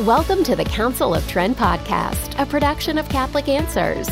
Welcome to the Council of Trent podcast, a production of Catholic Answers.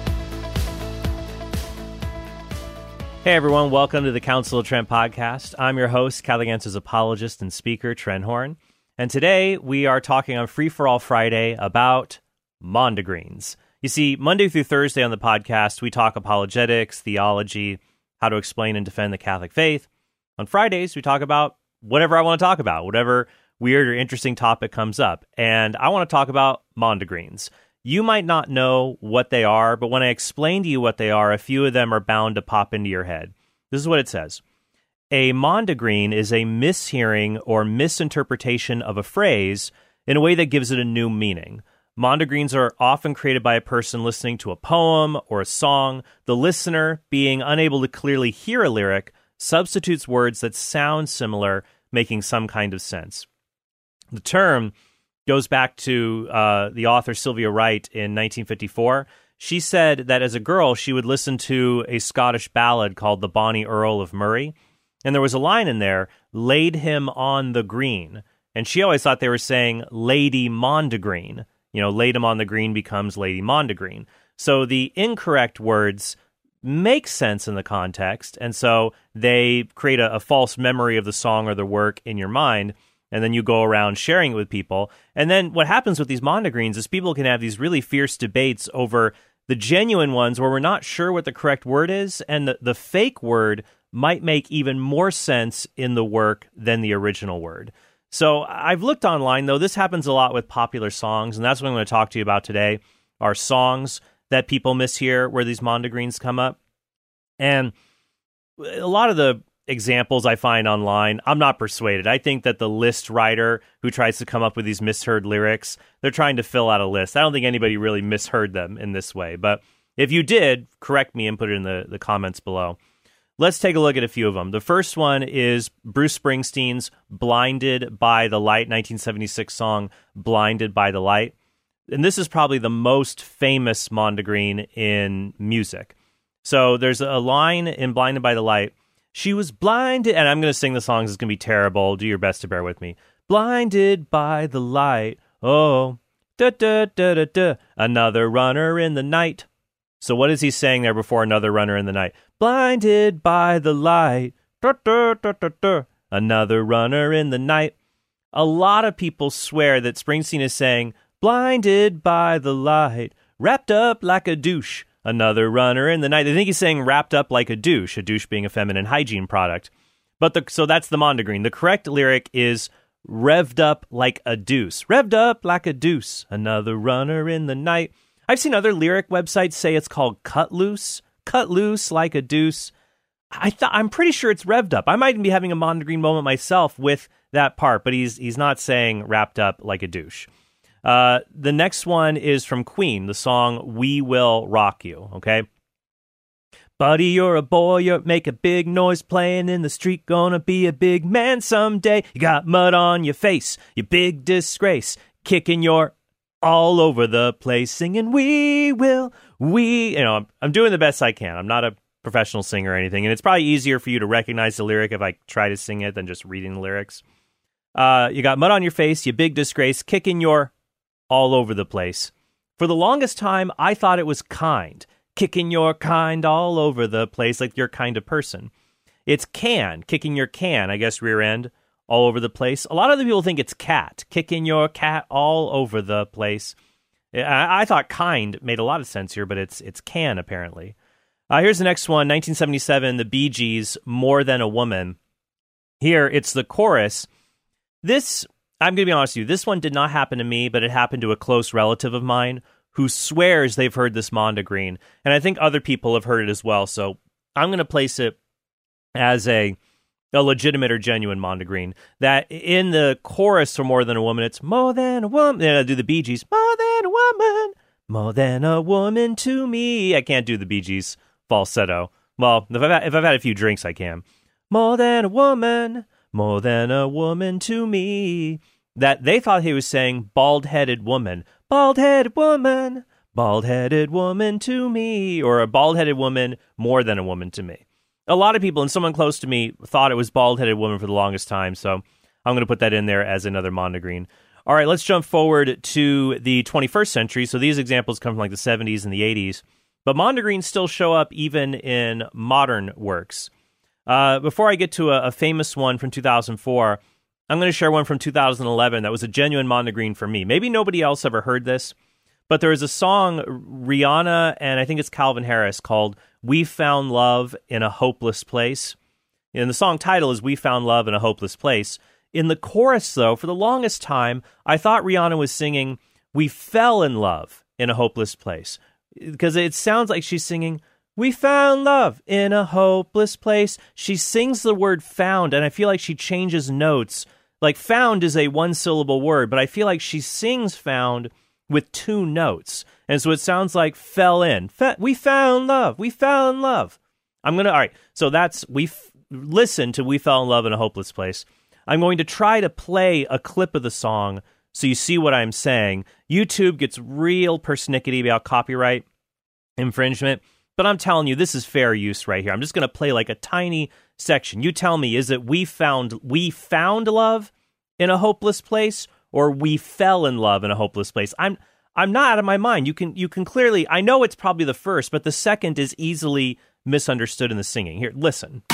Hey everyone, welcome to the Council of Trent podcast. I'm your host, Catholic Answers apologist and speaker, Trent Horn. And today we are talking on Free for All Friday about mondegreens. You see, Monday through Thursday on the podcast, we talk apologetics, theology, how to explain and defend the Catholic faith. On Fridays, we talk about whatever I want to talk about, whatever weird or interesting topic comes up. And I want to talk about mondegreens. You might not know what they are, but when I explain to you what they are, a few of them are bound to pop into your head. This is what it says. A mondegreen is a mishearing or misinterpretation of a phrase in a way that gives it a new meaning. Mondegreens are often created by a person listening to a poem or a song. The listener, being unable to clearly hear a lyric, substitutes words that sound similar, making some kind of sense. The term goes back to the author Sylvia Wright in 1954. She said that as a girl, she would listen to a Scottish ballad called The Bonnie Earl of Murray. And there was a line in there, laid him on the green. And she always thought they were saying Lady Mondegreen. You know, laid him on the green becomes Lady Mondegreen. So the incorrect words make sense in the context. And so they create a false memory of the song or the work in your mind. And then you go around sharing it with people. And then what happens with these mondegreens is people can have these really fierce debates over the genuine ones where we're not sure what the correct word is, and the fake word might make even more sense in the work than the original word. So I've looked online, though. This happens a lot with popular songs, and that's what I'm going to talk to you about today, are songs that people mishear where these mondegreens come up. And a lot of the examples I find online, I'm not persuaded. I think that the list writer who tries to come up with these misheard lyrics, they're trying to fill out a list. I don't think anybody really misheard them in this way. But if you did, correct me and put it in the comments below. Let's take a look at a few of them. The first one is Bruce Springsteen's Blinded by the Light, 1976 song, Blinded by the Light. And this is probably the most famous mondegreen in music. So there's a line in Blinded by the Light. She was blinded, and I'm going to sing the songs. It's going to be terrible. Do your best to bear with me. Blinded by the light. Oh, da da da da da. Another runner in the night. So what is he saying there before another runner in the night? Blinded by the light. Da da da da da. Another runner in the night. A lot of people swear that Springsteen is saying, blinded by the light, wrapped up like a douche. Another runner in the night. They think he's saying wrapped up like a douche being a feminine hygiene product. So that's the mondegreen. The correct lyric is revved up like a deuce. Revved up like a deuce. Another runner in the night. I've seen other lyric websites say it's called cut loose. Cut loose like a deuce. I'm pretty sure it's revved up. I might be having a mondegreen moment myself with that part, but he's not saying wrapped up like a douche. The next one is from Queen, the song We Will Rock You, okay? Buddy, you're a boy, you make a big noise playing in the street, gonna be a big man someday. You got mud on your face, you big disgrace, kicking your all over the place, singing I'm doing the best I can. I'm not a professional singer or anything, and it's probably easier for you to recognize the lyric if I try to sing it than just reading the lyrics. You got mud on your face, you big disgrace, kicking your all over the place. For the longest time, I thought it was kind. Kicking your kind all over the place, like you're kind of person. It's can, kicking your can, I guess rear end, all over the place. A lot of the people think it's cat, kicking your cat all over the place. I thought kind made a lot of sense here, but it's can, apparently. Here's the next one, 1977, the Bee Gees, More Than a Woman. Here, it's the chorus. This, I'm going to be honest with you, this one did not happen to me, but it happened to a close relative of mine who swears they've heard this mondegreen. And I think other people have heard it as well. So I'm going to place it as a legitimate or genuine mondegreen. That in the chorus for More Than a Woman, it's more than a woman. Do the Bee Gees, more than a woman, more than a woman to me. I can't do the Bee Gees falsetto. Well, if I've had a few drinks, I can. More than a woman to me. That they thought he was saying bald-headed woman to me, or a bald-headed woman more than a woman to me. A lot of people, and someone close to me, thought it was bald-headed woman for the longest time, so I'm going to put that in there as another mondegreen. All right, let's jump forward to the 21st century. So these examples come from like the 70s and the 80s. But mondegreens still show up even in modern works. Before I get to a famous one from 2004, I'm going to share one from 2011 that was a genuine mondegreen for me. Maybe nobody else ever heard this, but there is a song, Rihanna and I think it's Calvin Harris, called We Found Love in a Hopeless Place. And the song title is We Found Love in a Hopeless Place. In the chorus, though, for the longest time, I thought Rihanna was singing We Fell in Love in a Hopeless Place, because it sounds like she's singing We found love in a hopeless place. She sings the word found, and I feel like she changes notes. Like found is a one-syllable word, but I feel like she sings found with two notes. And so it sounds like fell in. We found love. We found love. All right, so that's, listen to We Fell in Love in a Hopeless Place. I'm going to try to play a clip of the song so you see what I'm saying. YouTube gets real persnickety about copyright infringement, but I'm telling you, this is fair use right here. I'm just going to play like a tiny section. You tell me, is it we found love in a hopeless place, or we fell in love in a hopeless place? I'm not out of my mind. You can clearly, I know it's probably the first, but the second is easily misunderstood in the singing. Here, listen.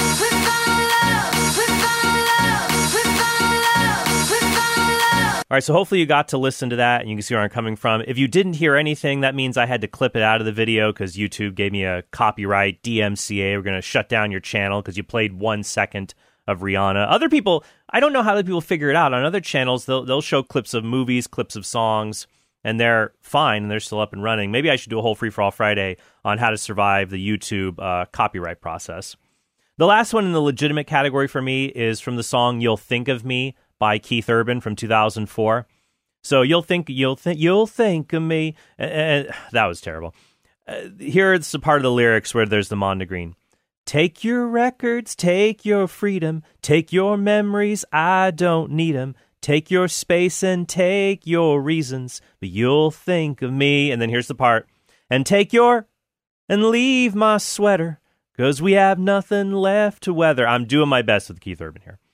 All right, so hopefully you got to listen to that and you can see where I'm coming from. If you didn't hear anything, that means I had to clip it out of the video because YouTube gave me a copyright, DMCA. We're going to shut down your channel because you played 1 second of Rihanna. Other people, I don't know how other people figure it out. On other channels, they'll show clips of movies, clips of songs, and they're fine and they're still up and running. Maybe I should do a whole Free-for-All Friday on how to survive the YouTube copyright process. The last one in the legitimate category for me is from the song You'll Think of Me by Keith Urban from 2004. So you'll think of me. That was terrible. Here's the part of the lyrics where there's the mondegreen. Take your records, take your freedom, take your memories, I don't need them. Take your space and take your reasons, but you'll think of me. And then here's the part. And leave my sweater, 'cause we have nothing left to weather. I'm doing my best with Keith Urban here.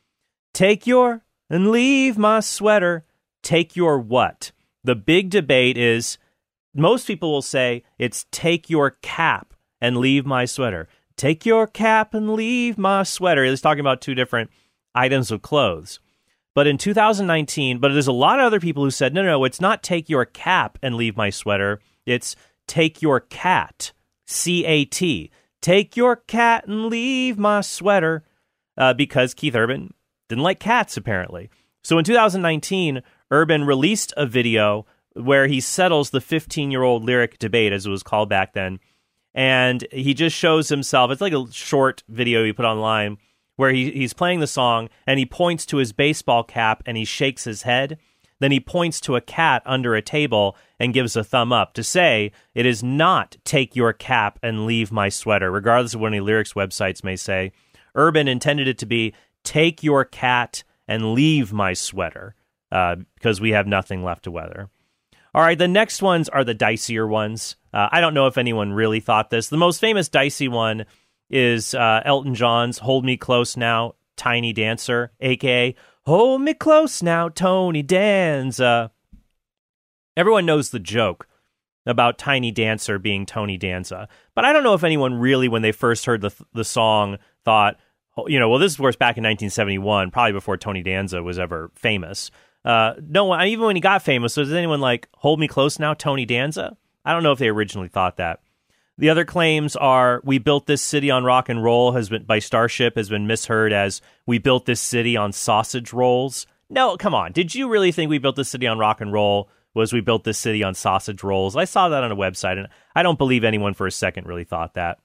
And leave my sweater, take your what? The big debate is, most people will say it's take your cap and leave my sweater. Take your cap and leave my sweater. It's talking about two different items of clothes. But in 2019, there's a lot of other people who said, no, it's not take your cap and leave my sweater. It's take your cat, C-A-T. Take your cat and leave my sweater, because Keith Urban didn't like cats, apparently. So in 2019, Urban released a video where he settles the 15-year-old lyric debate, as it was called back then. And he just shows himself. It's like a short video he put online where he's playing the song and he points to his baseball cap and he shakes his head. Then he points to a cat under a table and gives a thumb up to say it is not take your cap and leave my sweater, regardless of what any lyrics websites may say. Urban intended it to be take your cat and leave my sweater, because we have nothing left to weather. All right, the next ones are the dicier ones. I don't know if anyone really thought this. The most famous dicey one is Elton John's Hold Me Close Now, Tiny Dancer, a.k.a. Hold Me Close Now, Tony Danza. Everyone knows the joke about Tiny Dancer being Tony Danza. But I don't know if anyone really, when they first heard the song, thought, well, this is, of course, back in 1971, probably before Tony Danza was ever famous. No one, even when he got famous, was anyone like, Hold Me Close Now, Tony Danza? I don't know if they originally thought that. The other claims are, We Built This City on Rock and Roll by Starship has been misheard as We Built This City on Sausage Rolls. No, come on. Did you really think We Built This City on Rock and Roll was We Built This City on Sausage Rolls? I saw that on a website, and I don't believe anyone for a second really thought that.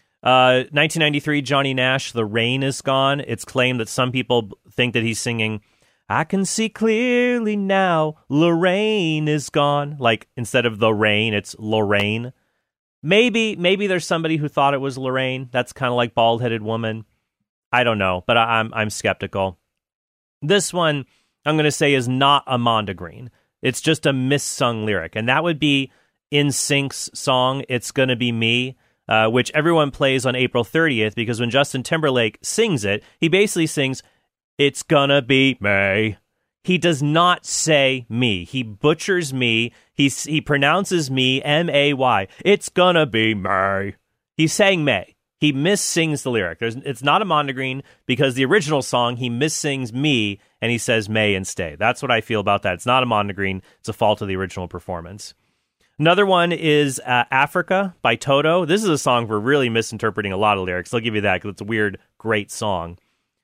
1993, Johnny Nash, The Rain Is Gone. It's claimed that some people think that he's singing, I can see clearly now, Lorraine is gone. Like, instead of the rain, it's Lorraine. Maybe there's somebody who thought it was Lorraine. That's kind of like Bald-Headed Woman. I don't know, but I'm skeptical. This one, I'm going to say, is not a mondegreen. It's just a missung lyric, and that would be NSYNC's song, It's Gonna Be Me, which everyone plays on April 30th, because when Justin Timberlake sings it, he basically sings, It's gonna be me. He does not say me. He butchers me. He pronounces me M-A-Y. It's gonna be May. He's saying May. He missings the lyric. It's not a mondegreen because the original song, he missings me and he says May and stay. That's what I feel about that. It's not a mondegreen. It's a fault of the original performance. Another one is Africa by Toto. This is a song for really misinterpreting a lot of lyrics. I'll give you that because it's a weird, great song.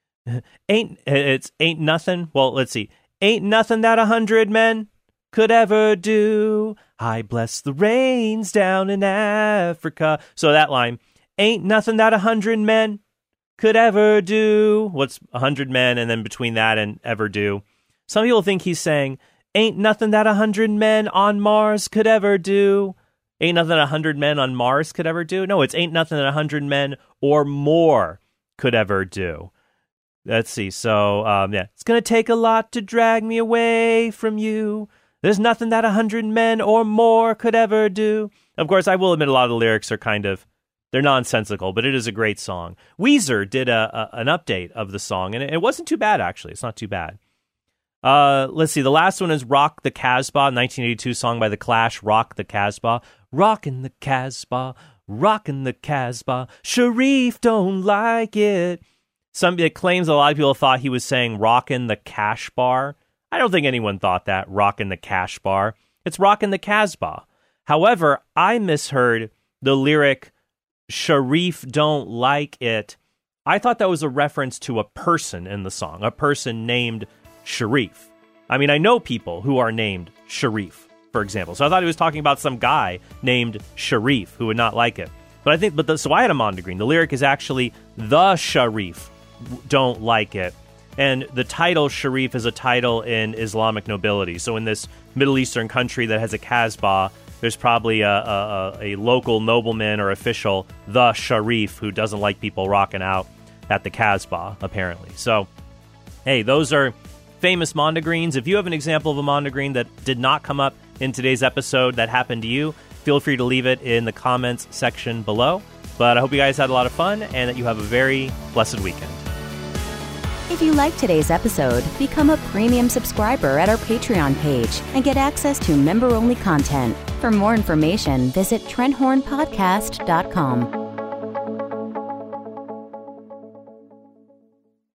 Ain't nothing. Well, let's see. Ain't nothing that 100 men could ever do. I bless the rains down in Africa. So that line, ain't nothing that 100 men could ever do. What's 100 men and then between that and ever do? Some people think he's saying, ain't nothing that 100 men on Mars could ever do. Ain't nothing that 100 men on Mars could ever do. No, it's ain't nothing that 100 men or more could ever do. Let's see. So, it's going to take a lot to drag me away from you. There's nothing that 100 men or more could ever do. Of course, I will admit a lot of the lyrics are they're nonsensical, but it is a great song. Weezer did an update of the song, and it wasn't too bad, actually. It's not too bad. Let's see. The last one is Rock the Casbah, 1982 song by The Clash, Rock the Casbah. Rockin' the Casbah, rockin' the Casbah. Sharif don't like it. It claims a lot of people thought he was saying rockin' the cash bar. I don't think anyone thought that, rockin' the cash bar. It's rockin' the Casbah. However, I misheard the lyric, Sharif don't like it. I thought that was a reference to a person in the song, a person named Sharif. I mean, I know people who are named Sharif, for example. So I thought he was talking about some guy named Sharif who would not like it. But so I had a mondegreen. The lyric is actually the Sharif don't like it. And the title Sharif is a title in Islamic nobility. So in this Middle Eastern country that has a Casbah, there's probably a local nobleman or official, the Sharif, who doesn't like people rocking out at the Casbah, apparently. So, hey, those are famous mondegreens. If you have an example of a mondegreen that did not come up in today's episode that happened to you, feel free to leave it in the comments section below. But I hope you guys had a lot of fun and that you have a very blessed weekend. If you liked today's episode, become a premium subscriber at our Patreon page and get access to member-only content. For more information, visit TrentHornPodcast.com.